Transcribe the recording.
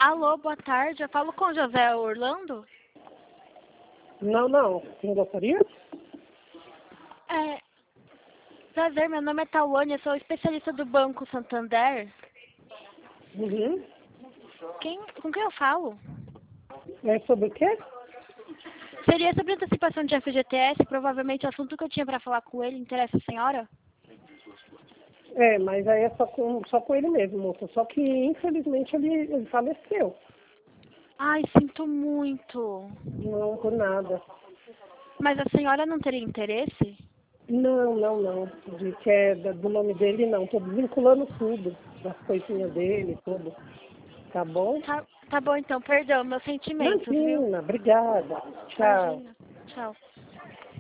Alô, boa tarde. Eu falo com José Orlando? Não. Quem gostaria? Prazer, meu nome é Tawane, eu sou especialista do Banco Santander. Uhum. Com quem eu falo? É sobre o quê? Seria sobre antecipação de FGTS, provavelmente o assunto que eu tinha para falar com ele interessa a senhora? Mas aí é só com ele mesmo, moça. Só que, infelizmente, ele faleceu. Ai, sinto muito. Não, por nada. Mas a senhora não teria interesse? Não. Do nome dele, não. Tô desvinculando tudo. Das coisinhas dele, tudo. Tá bom? Tá bom então, perdão, meus sentimentos, viu? Imagina, obrigada. Tchau. Imagina. Tchau.